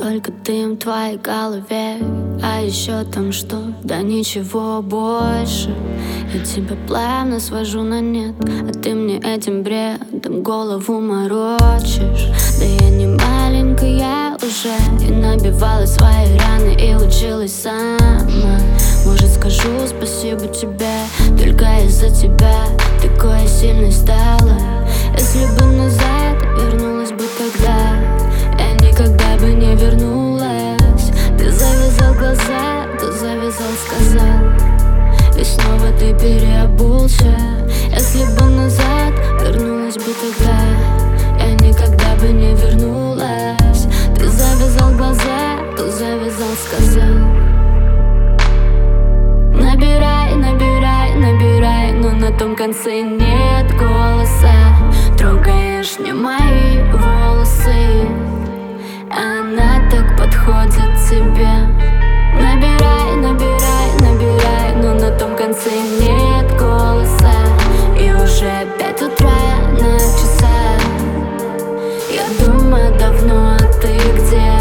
только дым в твоей голове. А еще там что? Да ничего больше. Я тебя плавно свожу на нет, а ты мне этим бредом голову морочишь. Да я не маленькая уже, и набивала свои раны, и училась сама. Может, скажу спасибо тебе, только из-за тебя такой сильной стала. Если бы назад вернулась бы тогда, я никогда бы не вернулась. Ты завязал глаза, ты завязал, сказал, и снова ты переобулся. Если бы назад вернулась бы тогда, я никогда бы не вернулась. Ты завязал глаза, ты завязал, сказал. Набирай, набирай, набирай, но на том конце нет голоса. Трогаешь не мои волосы, она так подходит тебе. Набирай, набирай, набирай, но на том конце нет голоса. И уже 5 утра на часах. Я думаю давно, а ты где?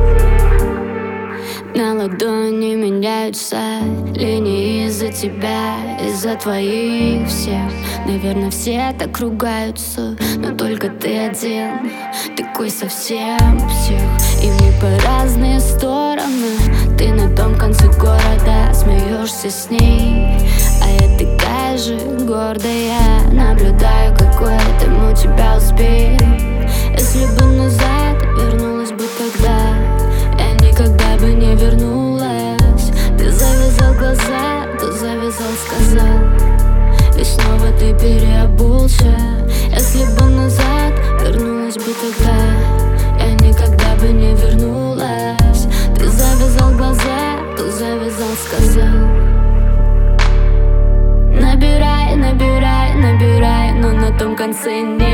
На ладони меняются линии из-за тебя, из-за твоих всех. Наверное, все так ругаются, но только ты один, такой совсем псих. И мы по разные стороны. Ты на том конце города, смеешься с ней, а я такая же гордая. Наблюдаю, какой ритм у тебя успех. Если бы назад вернулась бы тогда, я никогда бы не вернулась. Ты завязал глаза, ты завязал, сказал, и снова ты переобулся. Если бы назад вернулась бы тогда, я никогда бы не вернулась. Ты завязал глаза, ты завязал, сказал. Набирай, набирай, набирай, но на том конце нет